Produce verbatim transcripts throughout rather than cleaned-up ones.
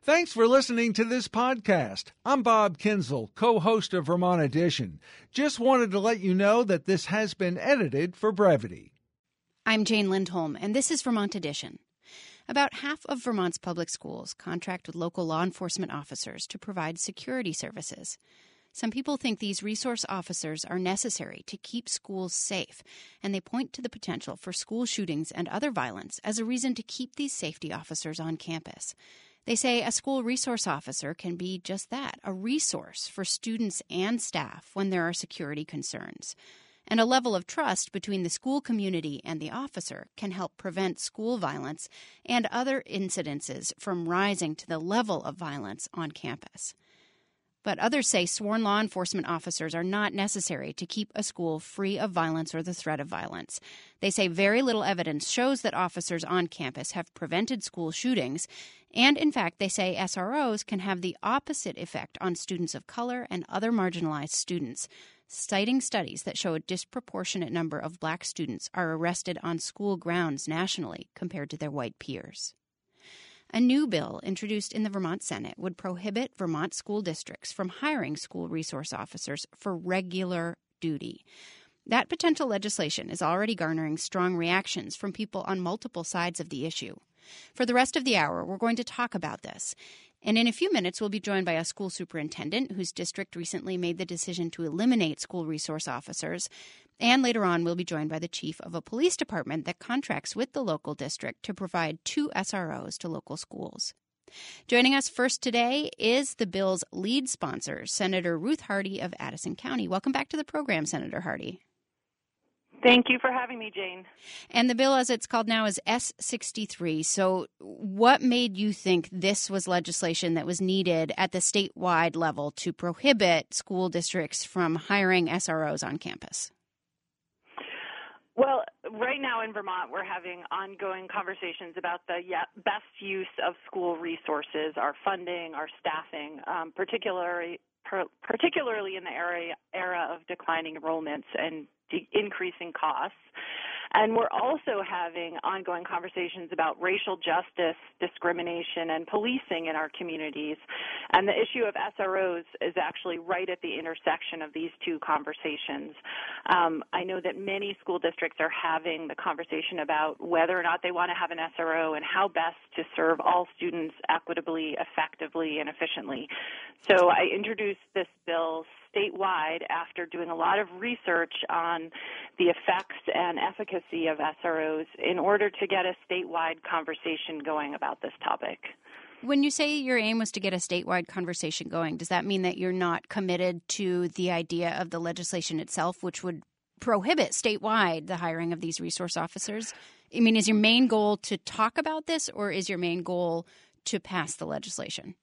Thanks for listening to this podcast. I'm Bob Kinzel, co-host of Vermont Edition. Just wanted to let you know that this has been edited for brevity. I'm Jane Lindholm, and this is Vermont Edition. About half of Vermont's public schools contract with local law enforcement officers to provide security services. Some people think these resource officers are necessary to keep schools safe, and they point to the potential for school shootings and other violence as a reason to keep these safety officers on campus. They say a school resource officer can be just that, a resource for students and staff when there are security concerns. And a level of trust between the school community and the officer can help prevent school violence and other incidences from rising to the level of violence on campus. But others say sworn law enforcement officers are not necessary to keep a school free of violence or the threat of violence. They say very little evidence shows that officers on campus have prevented school shootings. And, in fact, they say S R Os can have the opposite effect on students of color and other marginalized students, citing studies that show a disproportionate number of black students are arrested on school grounds nationally compared to their white peers. A new bill introduced in the Vermont Senate would prohibit Vermont school districts from hiring school resource officers for regular duty. That potential legislation is already garnering strong reactions from people on multiple sides of the issue. For the rest of the hour, we're going to talk about this. And in a few minutes, we'll be joined by a school superintendent whose district recently made the decision to eliminate school resource officers. And later on, we'll be joined by the chief of a police department that contracts with the local district to provide two S R Os to local schools. Joining us first today is the bill's lead sponsor, Senator Ruth Hardy of Addison County. Welcome back to the program, Senator Hardy. Thank you for having me, Jane. And the bill, as it's called now, is S sixty-three. So what made you think this was legislation that was needed at the statewide level to prohibit school districts from hiring S R Os on campus? Well, right now in Vermont, we're having ongoing conversations about the best use of school resources, our funding, our staffing, um, particularly particularly in the area, era of declining enrollments and de- increasing costs. And we're also having ongoing conversations about racial justice, discrimination, and policing in our communities. And the issue of S R Os is actually right at the intersection of these two conversations. Um, I know that many school districts are having the conversation about whether or not they want to have an S R O and how best to serve all students equitably, effectively, and efficiently. So I introduced this bill statewide after doing a lot of research on the effects and efficacy of S R Os in order to get a statewide conversation going about this topic. When you say your aim was to get a statewide conversation going, does that mean that you're not committed to the idea of the legislation itself, which would prohibit statewide the hiring of these resource officers? I mean, is your main goal to talk about this, or is your main goal to pass the legislation?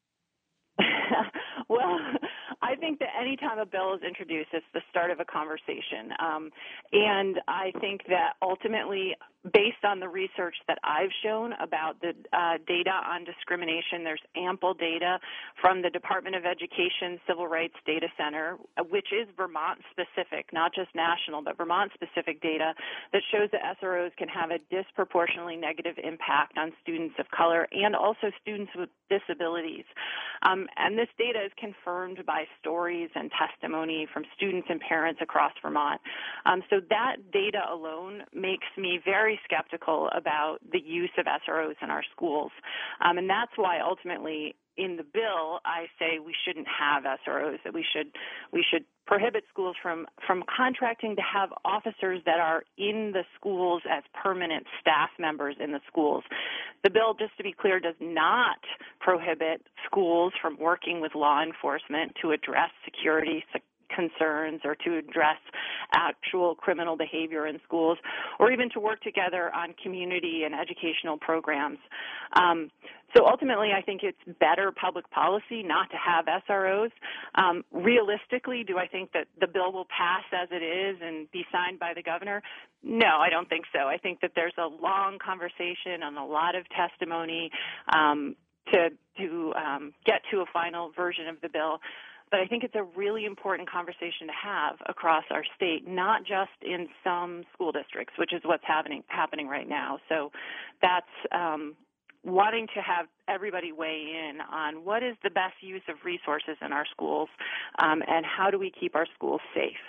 Well, I think that any time a bill is introduced, it's the start of a conversation. Um, and I think that ultimately, based on the research that I've shown about the uh, data on discrimination, there's ample data from the Department of Education Civil Rights Data Center, which is Vermont-specific, not just national, but Vermont-specific data that shows that S R Os can have a disproportionately negative impact on students of color and also students with disabilities. Um, and this data is confirmed by stories and testimony from students and parents across Vermont. Um, so that data alone makes me very skeptical about the use of S R Os in our schools. Um, and that's why ultimately in the bill I say we shouldn't have S R Os, that we should we should prohibit schools from, from contracting to have officers that are in the schools as permanent staff members in the schools. The bill, just to be clear, does not prohibit schools from working with law enforcement to address security concerns or to address actual criminal behavior in schools, or even to work together on community and educational programs. Um, so ultimately, I think it's better public policy not to have S R Os. Um, realistically, do I think that the bill will pass as it is and be signed by the governor? No, I don't think so. I think that there's a long conversation and a lot of testimony um, to, to um, get to a final version of the bill. But I think it's a really important conversation to have across our state, not just in some school districts, which is what's happening happening right now. So that's um, wanting to have everybody weigh in on what is the best use of resources in our schools, um, and how do we keep our schools safe.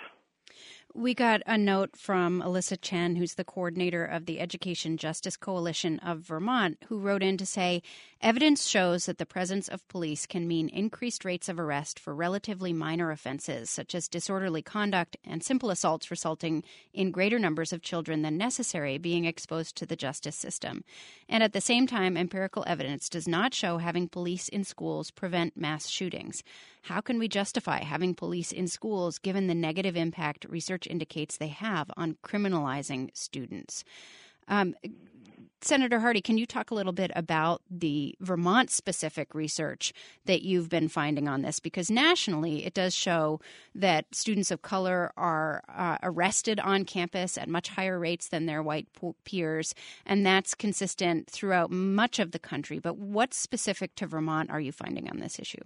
We got a note from Alyssa Chen, who's the coordinator of the Education Justice Coalition of Vermont, who wrote in to say, evidence shows that the presence of police can mean increased rates of arrest for relatively minor offenses, such as disorderly conduct and simple assaults, resulting in greater numbers of children than necessary being exposed to the justice system. And at the same time, empirical evidence does not show having police in schools prevent mass shootings. How can we justify having police in schools given the negative impact research indicates they have on criminalizing students? Um, Senator Hardy, can you talk a little bit about the Vermont-specific research that you've been finding on this? Because nationally, it does show that students of color are uh, arrested on campus at much higher rates than their white peers, and that's consistent throughout much of the country. But what's specific to Vermont are you finding on this issue?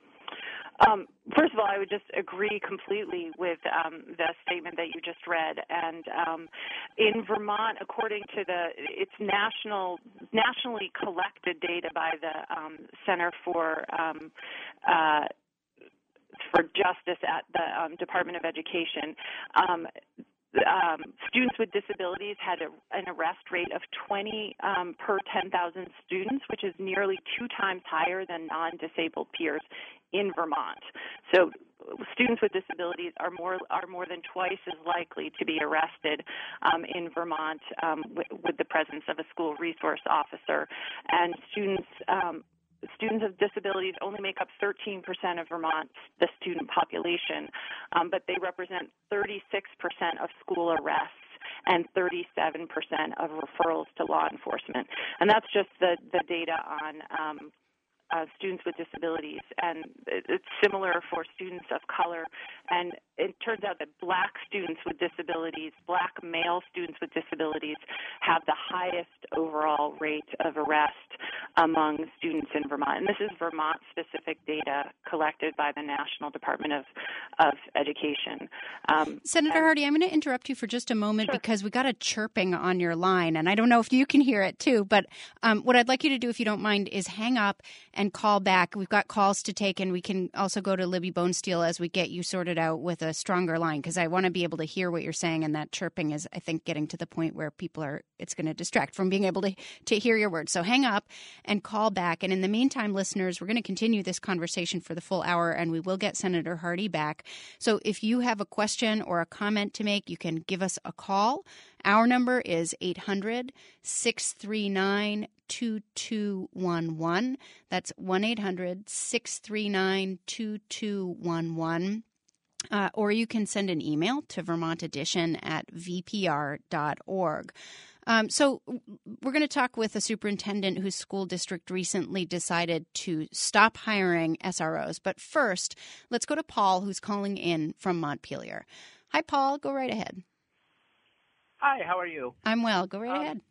Um, first of all, I would just agree completely with um, the statement that you just read. And um, in Vermont, according to the it's national nationally collected data by the um, Center for um, uh, for Justice at the um, Department of Education. Um, Um, students with disabilities had a, an arrest rate of twenty um, per ten thousand students, which is nearly two times higher than non-disabled peers in Vermont. So students with disabilities are more are more than twice as likely to be arrested um, in Vermont um, with, with the presence of a school resource officer. And students um, Students with disabilities only make up thirteen percent of Vermont's the student population, um, but they represent thirty-six percent of school arrests and thirty-seven percent of referrals to law enforcement. And that's just the, the data on um, uh, students with disabilities. And it's similar for students of color. And it turns out that black students with disabilities, black male students with disabilities, have the highest overall rate of arrest among students in Vermont. And this is Vermont-specific data collected by the National Department of, of Education. Um, Senator and, Hardy, I'm going to interrupt you for just a moment sure. because we got a chirping on your line, and I don't know if you can hear it too, but um, what I'd like you to do, if you don't mind, is hang up and call back. We've got calls to take, and we can also go to Libby Bonesteel as we get you sorted out with a stronger line, because I want to be able to hear what you're saying, and that chirping is, I think, getting to the point where people are, it's going to distract from being able to, to hear your words. So hang up and call back. And in the meantime, listeners, we're going to continue this conversation for the full hour, and we will get Senator Hardy back. So if you have a question or a comment to make, you can give us a call. Our number is eight hundred, six three nine, two two one one. That's one eight hundred, six three nine, two two one one. Uh, or you can send an email to Vermont Edition at v p r dot org. Um, so we're going to talk with a superintendent whose school district recently decided to stop hiring S R Os. But first, let's go to Paul, who's calling in from Montpelier. Hi, Paul. Go right ahead. Hi, how are you? I'm well. Go right um, ahead.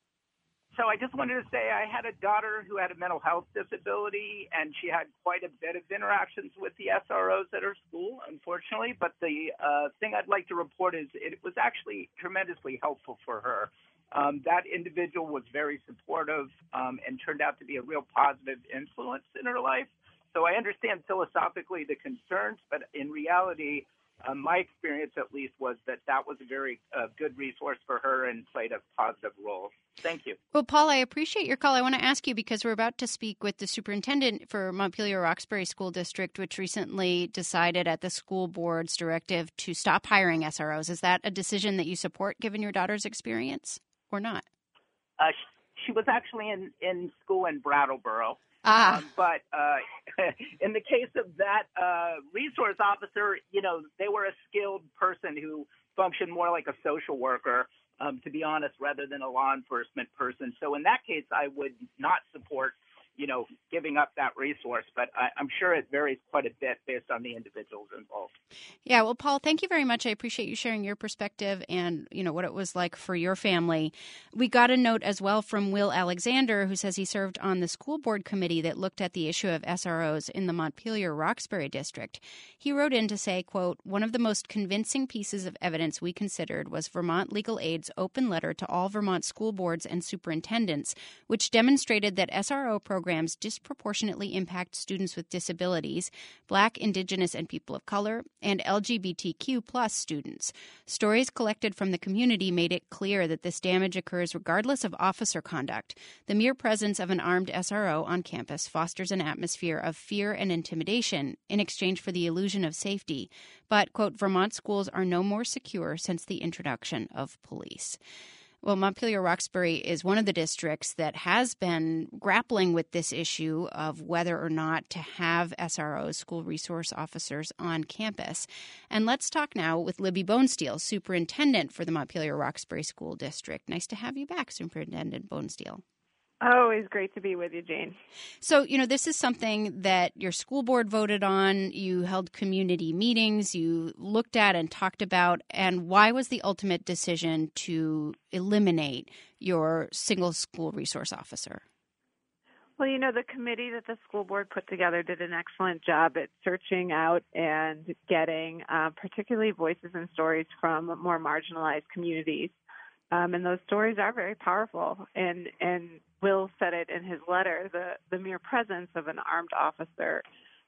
So I just wanted to say I had a daughter who had a mental health disability, and she had quite a bit of interactions with the S R Os at her school, unfortunately. But the uh, thing I'd like to report is it was actually tremendously helpful for her. Um, that individual was very supportive um, and turned out to be a real positive influence in her life. So I understand philosophically the concerns, but in reality, Uh, my experience, at least, was that that was a very uh, good resource for her and played a positive role. Thank you. Well, Paul, I appreciate your call. I want to ask you, because we're about to speak with the superintendent for Montpelier-Roxbury School District, which recently decided at the school board's directive to stop hiring S R Os. Is that a decision that you support, given your daughter's experience, or not? Uh, she was actually in, in school in Brattleboro. Ah. Um, but uh, in the case of that uh, resource officer, you know, they were a skilled person who functioned more like a social worker, um, to be honest, rather than a law enforcement person. So in that case, I would not support, you know, giving up that resource. But I, I'm sure it varies quite a bit based on the individuals involved. Yeah, well, Paul, thank you very much. I appreciate you sharing your perspective and, you know, what it was like for your family. We got a note as well from Will Alexander, who says he served on the school board committee that looked at the issue of S R Os in the Montpelier-Roxbury district. He wrote in to say, quote, one of the most convincing pieces of evidence we considered was Vermont Legal Aid's open letter to all Vermont school boards and superintendents, which demonstrated that S R O programs disproportionately impact students with disabilities, Black, Indigenous, and people of color, and L G B T Q plus students. Stories collected from the community made it clear that this damage occurs regardless of officer conduct. The mere presence of an armed S R O on campus fosters an atmosphere of fear and intimidation in exchange for the illusion of safety. But, quote, Vermont schools are no more secure since the introduction of police. Well, Montpelier-Roxbury is one of the districts that has been grappling with this issue of whether or not to have S R Os, school resource officers, on campus. And let's talk now with Libby Bonesteel, superintendent for the Montpelier-Roxbury School District. Nice to have you back, Superintendent Bonesteel. Always great to be with you, Jane. So, you know, this is something that your school board voted on. You held community meetings. You looked at and talked about. And why was the ultimate decision to eliminate your single school resource officer? Well, you know, the committee that the school board put together did an excellent job at searching out and getting uh, particularly voices and stories from more marginalized communities. Um, and those stories are very powerful. And, and Will said it in his letter, the, the mere presence of an armed officer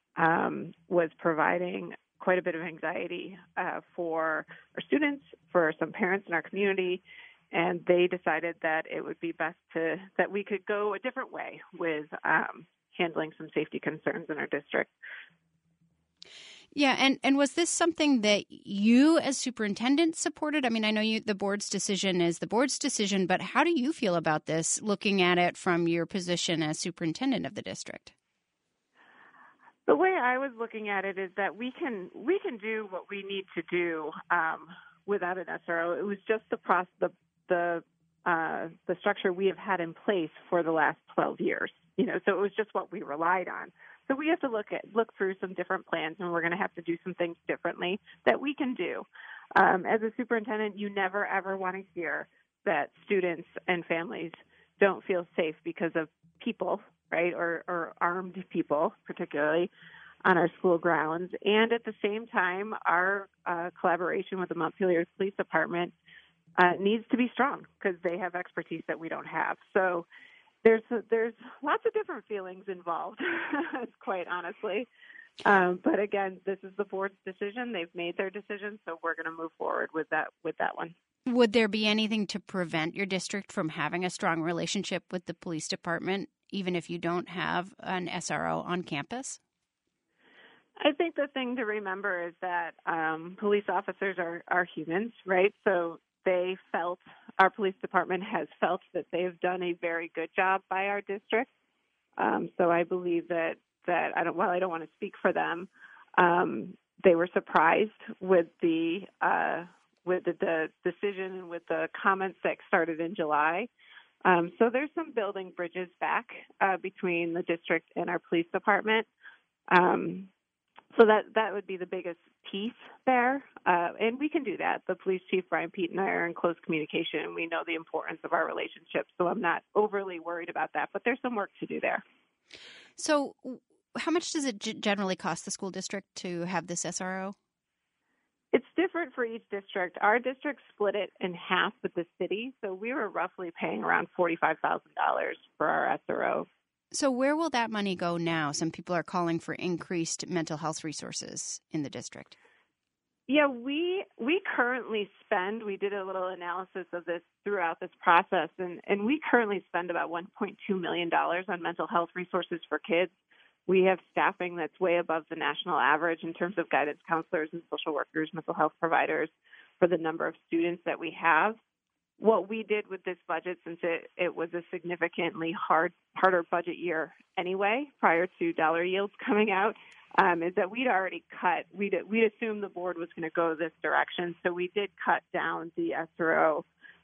um, was providing quite a bit of anxiety uh, for our students, for some parents in our community, and they decided that it would be best to that we could go a different way with um, handling some safety concerns in our district. Yeah, and, and was this something that you as superintendent supported? I mean, I know you, the board's decision is the board's decision, but how do you feel about this, looking at it from your position as superintendent of the district? The way I was looking at it is that we can we can do what we need to do um, without an S R O. It was just the process, the the uh, the structure we have had in place for the last twelve years. You know, so it was just what we relied on. So we have to look at look through some different plans, and we're going to have to do some things differently that we can do. Um, as a superintendent, you never, ever want to hear that students and families don't feel safe because of people, right, or, or armed people, particularly, on our school grounds. And at the same time, our uh, collaboration with the Montpelier Police Department uh, needs to be strong because they have expertise that we don't have. So There's there's lots of different feelings involved, quite honestly. Um, but again, this is the board's decision. They've made their decision, so we're going to move forward with that with that one. Would there be anything to prevent your district from having a strong relationship with the police department, even if you don't have an S R O on campus? I think the thing to remember is that um, police officers are, are humans, right? So they felt, our police department has felt that they've done a very good job by our district. Um, so I believe that, that I don't, while I don't want to speak for them, um, they were surprised with the, uh, with the, the decision and with the comments that started in July. Um, so there's some building bridges back uh, between the district and our police department. Um, So that, that would be the biggest piece there, uh, and we can do that. The police chief, Brian Pete, and I are in close communication, and we know the importance of our relationship, so I'm not overly worried about that, but there's some work to do there. So how much does it g- generally cost the school district to have this S R O? It's different for each district. Our district split it in half with the city, so we were roughly paying around forty-five thousand dollars for our S R O. So where will that money go now? Some people are calling for increased mental health resources in the district. Yeah, we we currently spend, we did a little analysis of this throughout this process, and, and we currently spend about one point two million dollars on mental health resources for kids. We have staffing that's way above the national average in terms of guidance counselors and social workers, mental health providers, for the number of students that we have. What we did with this budget, since it, it was a significantly hard, harder budget year anyway, prior to dollar yields coming out, um, is that we'd already cut. We'd, we'd assumed the board was going to go this direction, so we did cut down the S R O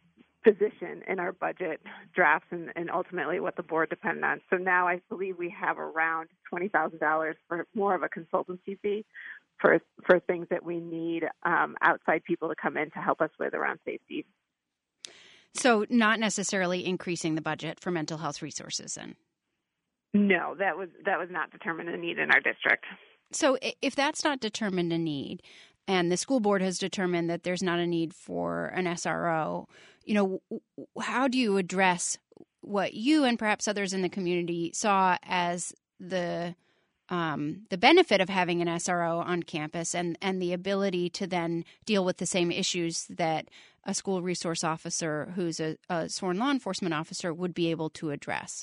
position in our budget drafts and, and ultimately what the board depended on. So now I believe we have around twenty thousand dollars for more of a consultancy fee for for things that we need um, outside people to come in to help us with around safety. So not necessarily increasing the budget for mental health resources then? No, that was that was not determined a need in our district. So if that's not determined a need, and the school board has determined that there's not a need for an S R O, you know, how do you address what you and perhaps others in the community saw as the um, the benefit of having an S R O on campus and, and the ability to then deal with the same issues that a school resource officer who's a, a sworn law enforcement officer would be able to address?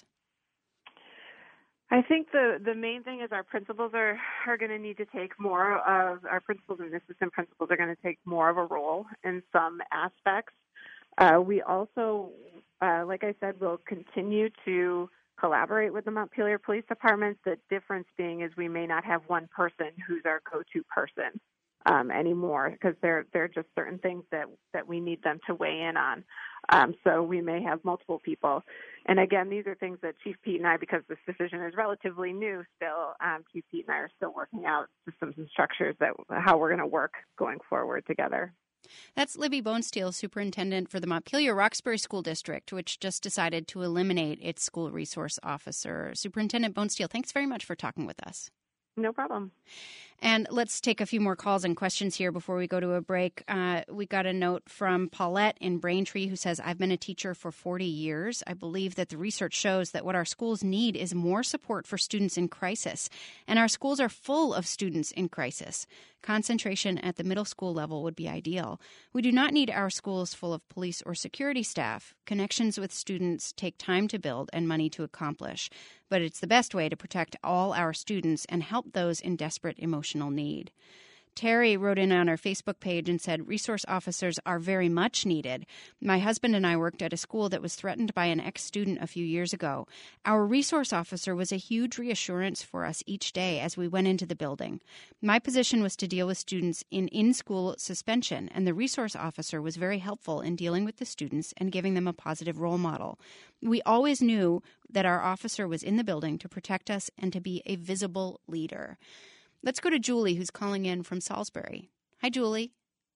I think the, the main thing is our principals are, are going to need to take more of, our principals and assistant principals are going to take more of a role in some aspects. Uh, we also, uh, like I said, will continue to collaborate with the Montpelier Police Department. The difference being is we may not have one person who's our go-to person um, anymore because there, there are just certain things that, that we need them to weigh in on. Um, so we may have multiple people. And again, these are things that Chief Pete and I, because this decision is relatively new still, um, Chief Pete and I are still working out systems and structures that how we're going to work going forward together. That's Libby Bonesteel, superintendent for the Montpelier Roxbury School District, which just decided to eliminate its school resource officer. Superintendent Bonesteel, thanks very much for talking with us. No problem. And let's take a few more calls and questions here before we go to a break. Uh, we got a note from Paulette in Braintree who says, I've been a teacher for forty years. I believe that the research shows that what our schools need is more support for students in crisis. And our schools are full of students in crisis. Concentration at the middle school level would be ideal. We do not need our schools full of police or security staff. Connections with students take time to build and money to accomplish. But it's the best way to protect all our students and help those in desperate emotional need. Terry wrote in on our Facebook page and said, resource officers are very much needed. My husband and I worked at a school that was threatened by an ex-student a few years ago. Our resource officer was a huge reassurance for us each day as we went into the building. My position was to deal with students in in-school suspension, and the resource officer was very helpful in dealing with the students and giving them a positive role model. We always knew that our officer was in the building to protect us and to be a visible leader. Let's go to Julie, who's calling in from Salisbury. Hi, Julie.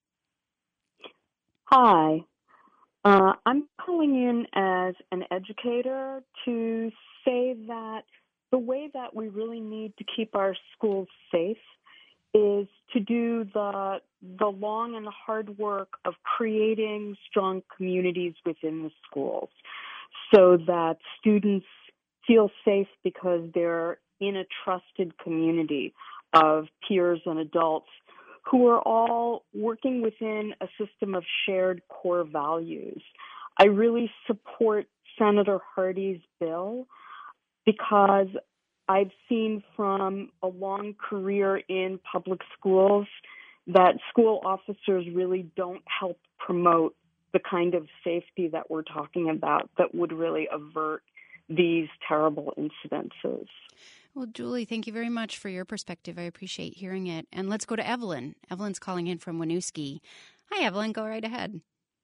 Hi. Uh, I'm calling in as an educator to say that the way that we really need to keep our schools safe is to do the the long and hard work of creating strong communities within the schools so that students feel safe because they're in a trusted community of peers and adults who are all working within a system of shared core values. I really support Senator Hardy's bill because I've seen from a long career in public schools that school officers really don't help promote the kind of safety that we're talking about that would really avert these terrible incidences. Well, Julie, thank you very much for your perspective. I appreciate hearing it. And let's go to Evelyn. Evelyn's calling in from Winooski. Hi, Evelyn. Go right ahead.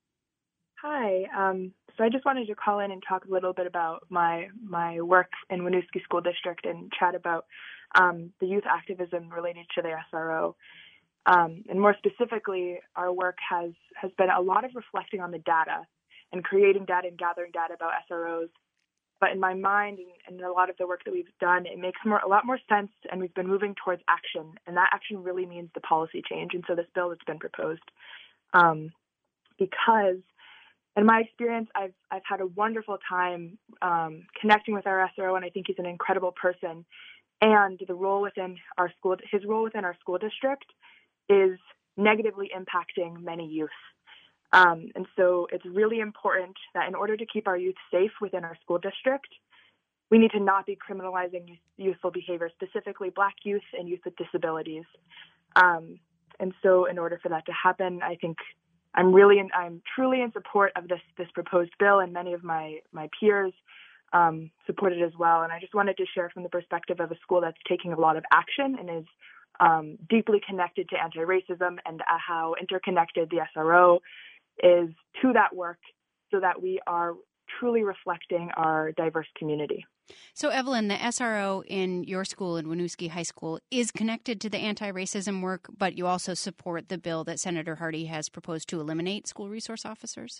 Hi. Um, so I just wanted to call in and talk a little bit about my my work in Winooski School District and chat about um, the youth activism related to the S R O. Um, and more specifically, our work has, has been a lot of reflecting on the data and creating data and gathering data about S R Os. But in my mind and, and a lot of the work that we've done, it makes more, a lot more sense, and we've been moving towards action. And that action really means the policy change. And so this bill that's been proposed, um, because in my experience, I've I've had a wonderful time um, connecting with our S R O, and I think he's an incredible person. And the role within our school, his role within our school district, is negatively impacting many youth. Um, and so it's really important that in order to keep our youth safe within our school district, we need to not be criminalizing youth, youthful behavior, specifically Black youth and youth with disabilities. Um, and so in order for that to happen, I think I'm really, in, I'm truly in support of this this proposed bill, and many of my, my peers um, support it as well. And I just wanted to share from the perspective of a school that's taking a lot of action and is um, deeply connected to anti-racism and uh, how interconnected the S R O is to that work, so that we are truly reflecting our diverse community. So, Evelyn, the S R O in your school, in Winooski High School, is connected to the anti-racism work, but you also support the bill that Senator Hardy has proposed to eliminate school resource officers?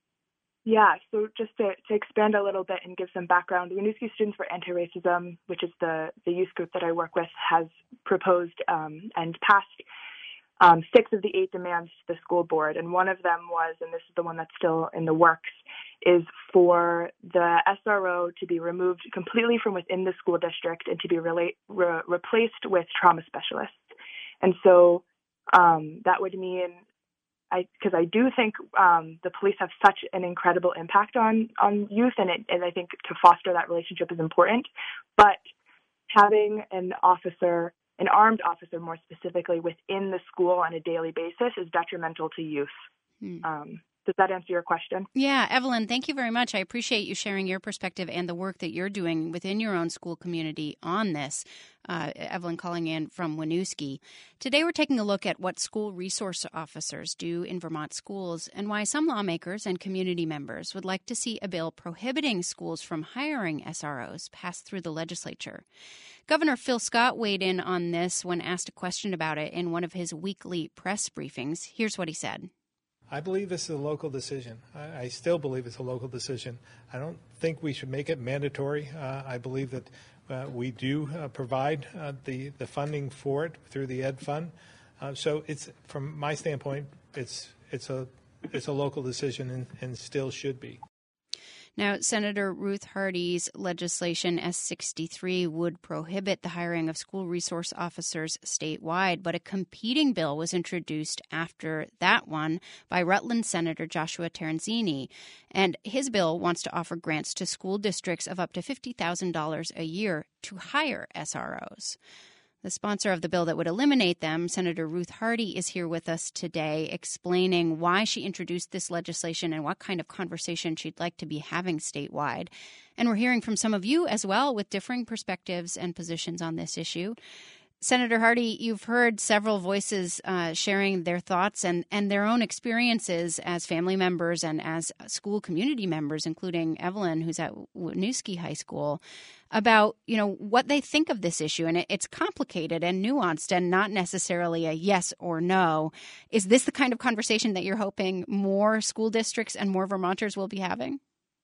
Yeah, so just to, to expand a little bit and give some background, the Winooski Students for Anti-Racism, which is the, the youth group that I work with, has proposed um, and passed um, six of the eight demands to the school board. And one of them was, and this is the one that's still in the works, is for the S R O to be removed completely from within the school district and to be relate, re- replaced with trauma specialists. And so um, that would mean, I because I do think um, the police have such an incredible impact on, on youth, and, it, and I think to foster that relationship is important. But having an officer, an armed officer more specifically, within the school on a daily basis is detrimental to youth. Hmm. Um, Does that answer your question? Yeah, Evelyn, thank you very much. I appreciate you sharing your perspective and the work that you're doing within your own school community on this. Uh, Evelyn calling in from Winooski. Today we're taking a look at what school resource officers do in Vermont schools and why some lawmakers and community members would like to see a bill prohibiting schools from hiring S R Os pass through the legislature. Governor Phil Scott weighed in on this when asked a question about it in one of his weekly press briefings. Here's what he said. I believe this is a local decision. I, I still believe it's a local decision. I don't think we should make it mandatory. Uh, I believe that uh, we do uh, provide uh, the, the funding for it through the Ed Fund. Uh, so it's, from my standpoint, it's it's a it's a local decision and, and still should be. Now, Senator Ruth Hardy's legislation, S sixty-three, would prohibit the hiring of school resource officers statewide, but a competing bill was introduced after that one by Rutland Senator Joshua Terenzini, and his bill wants to offer grants to school districts of up to fifty thousand dollars a year to hire S R Os. The sponsor of the bill that would eliminate them, Senator Ruth Hardy, is here with us today explaining why she introduced this legislation and what kind of conversation she'd like to be having statewide. And we're hearing from some of you as well with differing perspectives and positions on this issue. Senator Hardy, you've heard several voices uh, sharing their thoughts and, and their own experiences as family members and as school community members, including Evelyn, who's at Winooski High School, about, you know, what they think of this issue. And it, it's complicated and nuanced and not necessarily a yes or no. Is this the kind of conversation that you're hoping more school districts and more Vermonters will be having?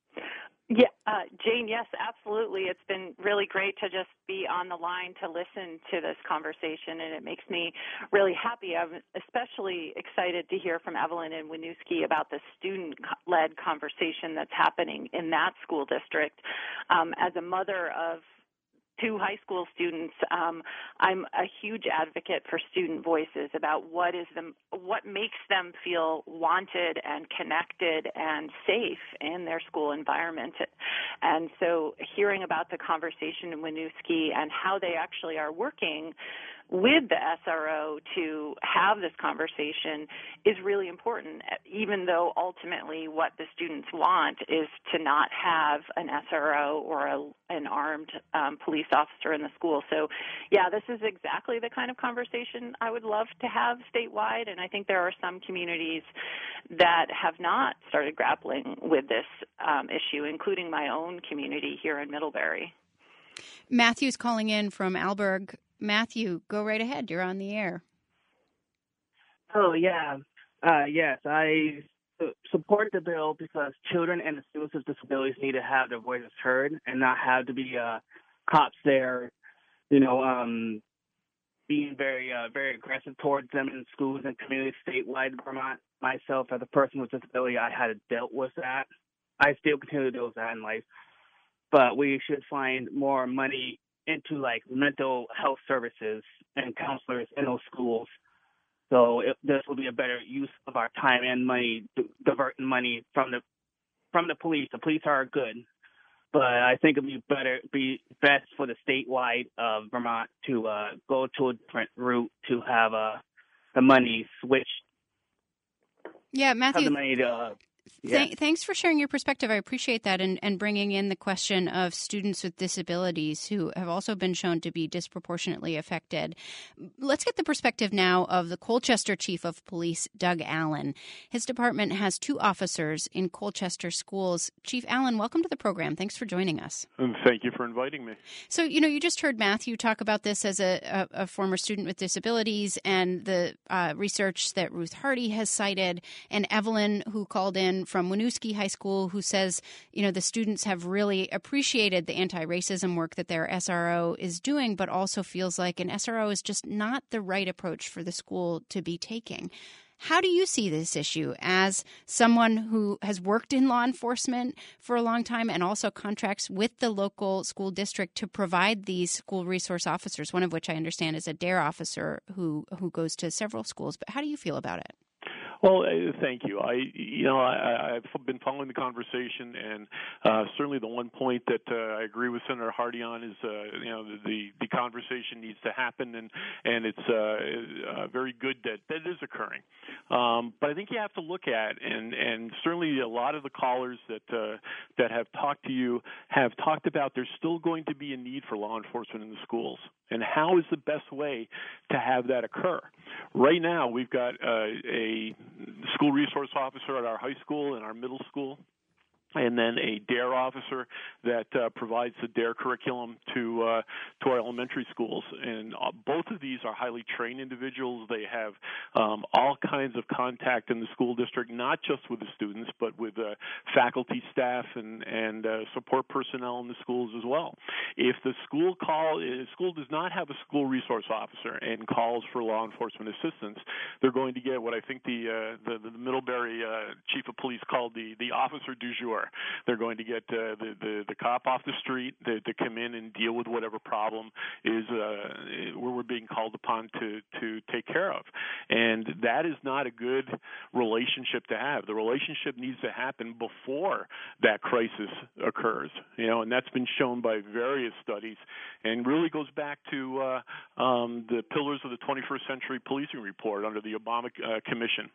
Yeah, uh, Jane, yes, absolutely. It's been really great to just be on the line to listen to this conversation, and it makes me really happy. I'm especially excited to hear from Evelyn and Winooski about the student-led conversation that's happening in that school district. Um, as a mother of two high school students, um, I'm a huge advocate for student voices about what is them, what makes them feel wanted and connected and safe in their school environment. And so hearing about the conversation in Winooski and how they actually are working with the S R O to have this conversation is really important, even though ultimately what the students want is to not have an S R O or a, an armed um, police officer in the school. So, yeah, this is exactly the kind of conversation I would love to have statewide, and I think there are some communities that have not started grappling with this um, issue, including my own community here in Middlebury. Matthew's calling in from Alberg. Matthew, go right ahead. You're on the air. Oh, yeah. Uh, yes, I su- support the bill because children and students with disabilities need to have their voices heard and not have to be uh, cops there, you know, um, being very, uh, very aggressive towards them in schools and communities statewide in Vermont. Myself, as a person with disability, I had dealt with that. I still continue to deal with that in life. But we should find more money into like mental health services and counselors in those schools. So it, this will be a better use of our time and money, diverting money from the from the police. The police are good, but I think it'd be better, be best for the statewide of Vermont to uh, go to a different route to have uh, the money switched. Yeah, Matthew. Have the money to, uh, Th- thanks for sharing your perspective. I appreciate that, and, and bringing in the question of students with disabilities who have also been shown to be disproportionately affected. Let's get the perspective now of the Colchester Chief of Police, Doug Allen. His department has two officers in Colchester schools. Chief Allen, welcome to the program. Thanks for joining us. And thank you for inviting me. So, you know, you just heard Matthew talk about this as a, a, a former student with disabilities, and the uh, research that Ruth Hardy has cited, and Evelyn, who called in from Winooski High School, who says, you know, the students have really appreciated the anti-racism work that their S R O is doing, but also feels like an S R O is just not the right approach for the school to be taking. How do you see this issue as someone who has worked in law enforcement for a long time and also contracts with the local school district to provide these school resource officers, one of which I understand is a DARE officer who, who goes to several schools? But how do you feel about it? Well, uh, thank you. I, you know, I, I've been following the conversation, and uh, certainly the one point that uh, I agree with Senator Hardy on is, uh, you know, the the conversation needs to happen, and and it's uh, uh, very good that that is occurring. Um, but I think you have to look at, and and certainly a lot of the callers that uh, that have talked to you have talked about there's still going to be a need for law enforcement in the schools, and how is the best way to have that occur? Right now, we've got uh, a school resource officer at our high school and our middle school, and then a DARE officer that uh, provides the DARE curriculum to uh, to our elementary schools. And uh, both of these are highly trained individuals. They have um, all kinds of contact in the school district, not just with the students, but with uh, faculty, staff, and and uh, support personnel in the schools as well. If the school call, if school does not have a school resource officer and calls for law enforcement assistance, they're going to get what I think the uh, the, the Middlebury uh, chief of police called the the officer du jour. They're going to get uh, the, the the cop off the street to, to come in and deal with whatever problem is uh, where we're being called upon to to take care of, and that is not a good relationship to have. The relationship needs to happen before that crisis occurs, you know, and that's been shown by various studies, and really goes back to uh, um, the pillars of the twenty-first century policing report under the Obama uh, Commission.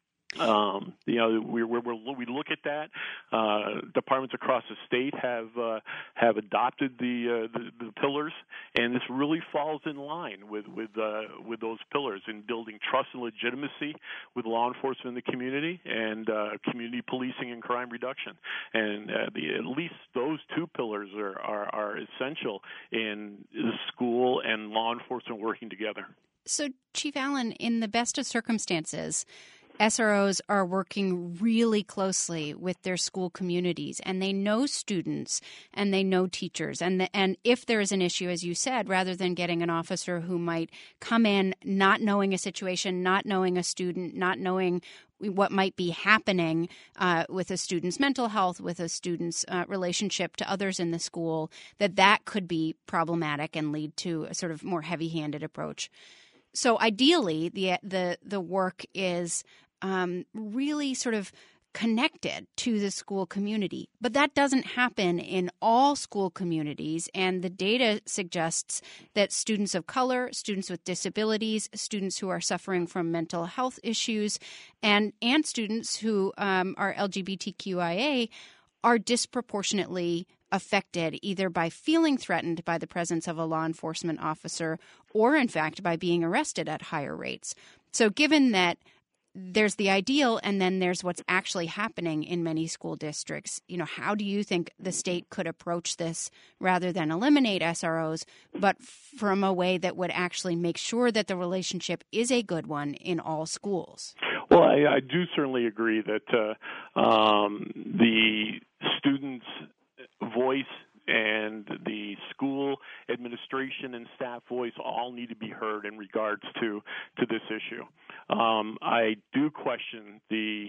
Um, you know, we we we look at that. Uh, departments across the state have uh, have adopted the, uh, the the pillars, and this really falls in line with with uh, with those pillars in building trust and legitimacy with law enforcement in the community, and uh, community policing and crime reduction. And uh, the, at least those two pillars are, are are essential in the school and law enforcement working together. So, Chief Allen, in the best of circumstances, S R Os are working really closely with their school communities, and they know students and they know teachers. And the, and if there is an issue, as you said, rather than getting an officer who might come in not knowing a situation, not knowing a student, not knowing what might be happening uh, with a student's mental health, with a student's uh, relationship to others in the school, that that could be problematic and lead to a sort of more heavy-handed approach. So ideally, the the the work is um, really sort of connected to the school community. But that doesn't happen in all school communities, and the data suggests that students of color, students with disabilities, students who are suffering from mental health issues, and, and students who um, are L G B T Q I A are disproportionately affected either by feeling threatened by the presence of a law enforcement officer or, in fact, by being arrested at higher rates. So given that there's the ideal and then there's what's actually happening in many school districts, you know, how do you think the state could approach this rather than eliminate S R Os, but from a way that would actually make sure that the relationship is a good one in all schools? Well, I, I do certainly agree that uh, um, the students' voice and the school administration and staff voice all need to be heard in regards to, to this issue. Um, I do question the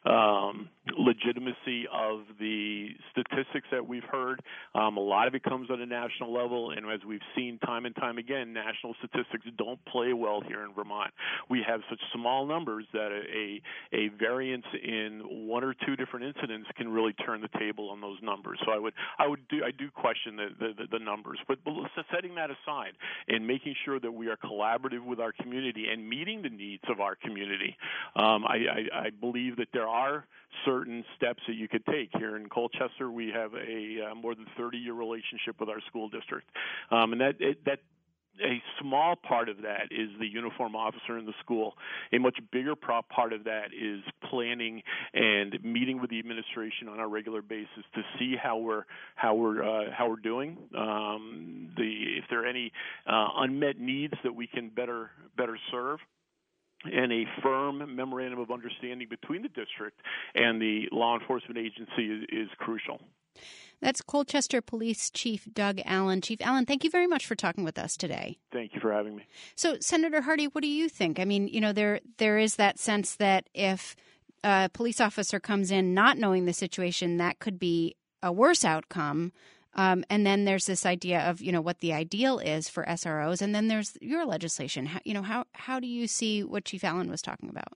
um, legitimacy of the statistics that we've heard. Um, a lot of it comes on a national level, and as we've seen time and time again, national statistics don't play well here in Vermont. We have such small numbers that a, a variance in one or two different incidents can really turn the table on those numbers. So I would, I would do, I do question the, the, the numbers, but, but setting that aside and making sure that we are collaborative with our community and meeting the needs of our our community. Um, I, I, I believe that there are certain steps that you could take. Here in Colchester, we have a uh, more than thirty-year relationship with our school district, um, and that it, that. A small part of that is the uniform officer in the school. A much bigger part of that is planning and meeting with the administration on a regular basis to see how we're how we're uh, how we're doing. Um, the if there are any uh, unmet needs that we can better better serve. And a firm memorandum of understanding between the district and the law enforcement agency is, is crucial. That's Colchester Police Chief Doug Allen. Chief Allen, thank you very much for talking with us today. Thank you for having me. So, Senator Hardy, what do you think? I mean, you know, there there is that sense that if a police officer comes in not knowing the situation, that could be a worse outcome. Um, and then there's this idea of, you know, what the ideal is for S R Os. And then there's your legislation. How, you know, how, how do you see what Chief Allen was talking about?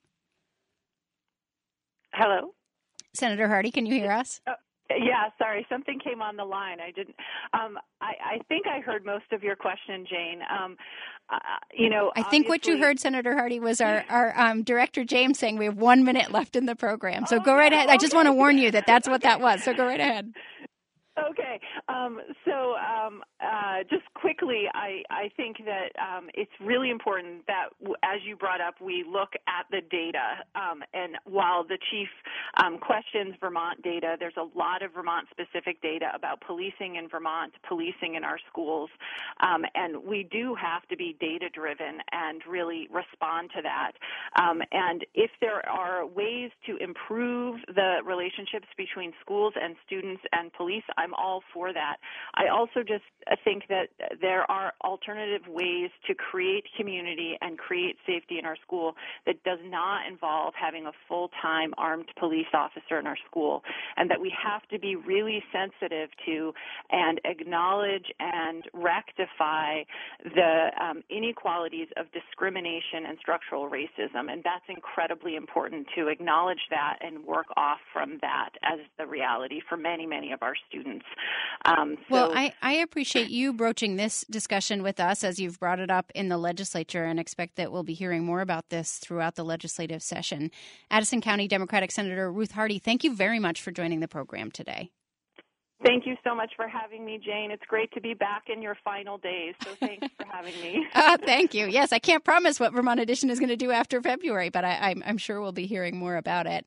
Hello? Senator Hardy, can you hear us? Uh, yeah, sorry. Something came on the line. I didn't. Um, I, I think I heard most of your question, Jane. Um, uh, you know, I think what you heard, Senator Hardy, was our, our um, Director James saying we have one minute left in the program. So oh, go right ahead. Okay. I just want to warn you that that's what that was. So go right ahead. Okay. Um, so um, uh, just quickly, I, I think that um, it's really important that, w- as you brought up, we look at the data. Um, and while the chief um, questions Vermont data, there's a lot of Vermont-specific data about policing in Vermont, policing in our schools. Um, and we do have to be data-driven and really respond to that. Um, and if there are ways to improve the relationships between schools and students and police, I'm all for that. I also just think that there are alternative ways to create community and create safety in our school that does not involve having a full-time armed police officer in our school, and that we have to be really sensitive to and acknowledge and rectify the um, inequalities of discrimination and structural racism. And that's incredibly important to acknowledge that and work off from that as the reality for many, many of our students. Um, so, well, I, I appreciate you broaching this discussion with us as you've brought it up in the legislature, and expect that we'll be hearing more about this throughout the legislative session. Addison County Democratic Senator Ruth Hardy, thank you very much for joining the program today. Thank you so much for having me, Jane. It's great to be back in your final days, so thanks for having me. uh, thank you. Yes, I can't promise what Vermont Edition is going to do after February, but I, I'm, I'm sure we'll be hearing more about it.